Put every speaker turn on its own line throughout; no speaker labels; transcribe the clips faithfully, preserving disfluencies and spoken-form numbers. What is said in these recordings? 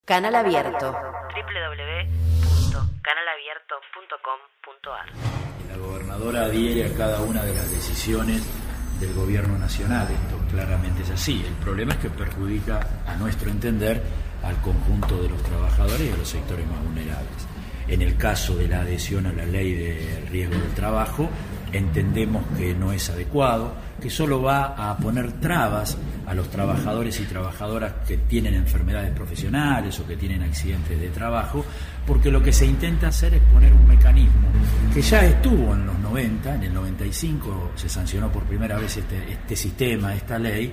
Canal Abierto.
doble u doble u doble u punto canal abierto punto com punto a r.
La gobernadora adhiere a cada una de las decisiones del gobierno nacional. Esto claramente es así. El problema es que perjudica, a nuestro entender, al conjunto de los trabajadores y a los sectores más vulnerables. En el caso de la adhesión a la ley de riesgo del trabajo, entendemos que no es adecuado, que solo va a poner trabas a los trabajadores y trabajadoras que tienen enfermedades profesionales o que tienen accidentes de trabajo, porque lo que se intenta hacer es poner un mecanismo que ya estuvo en los noventa, en el noventa y cinco se sancionó por primera vez este, este sistema, esta ley,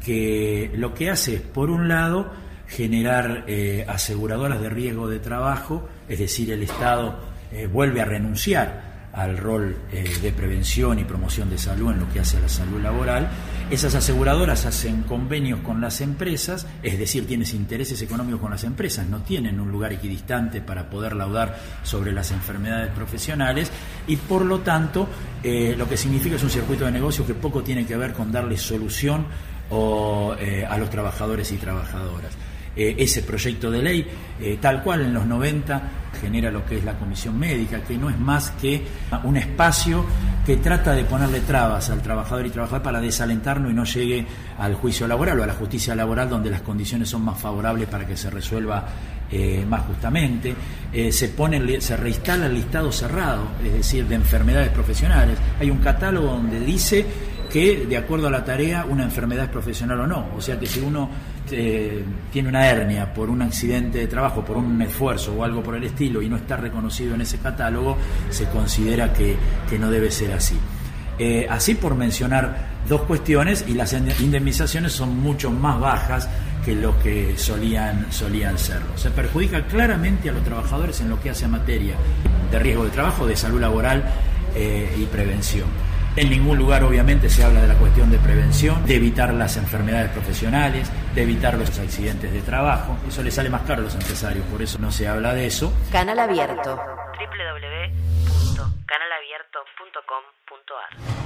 que lo que hace es, por un lado, generar eh, aseguradoras de riesgo de trabajo, es decir, el Estado eh, vuelve a renunciar al rol eh, de prevención y promoción de salud en lo que hace a la salud laboral. Esas aseguradoras hacen convenios con las empresas, es decir, tienen intereses económicos con las empresas, no tienen un lugar equidistante para poder laudar sobre las enfermedades profesionales y por lo tanto eh, lo que significa es un circuito de negocio que poco tiene que ver con darle solución o, eh, a los trabajadores y trabajadoras. Eh, ese proyecto de ley, eh, tal cual en los noventa, genera lo que es la comisión médica, que no es más que un espacio que trata de ponerle trabas al trabajador y trabajadora para desalentarlo y no llegue al juicio laboral o a la justicia laboral, donde las condiciones son más favorables para que se resuelva eh, más justamente. Eh, se pone, se reinstala el listado cerrado, es decir, de enfermedades profesionales. Hay un catálogo donde dice que, de acuerdo a la tarea, una enfermedad es profesional o no. O sea que si uno eh, tiene una hernia por un accidente de trabajo, por un esfuerzo o algo por el estilo y no está reconocido en ese catálogo, se considera que, que no debe ser así. Eh, así por mencionar dos cuestiones, y las indemnizaciones son mucho más bajas que lo que solían, solían serlo. Se perjudica claramente a los trabajadores en lo que hace a materia de riesgo de trabajo, de salud laboral eh, y prevención. En ningún lugar, obviamente, se habla de la cuestión de prevención, de evitar las enfermedades profesionales, de evitar los accidentes de trabajo. Eso le sale más caro a los empresarios, por eso no se habla de eso.
Canal Abierto.
doble u doble u doble u punto canal abierto punto com punto a r.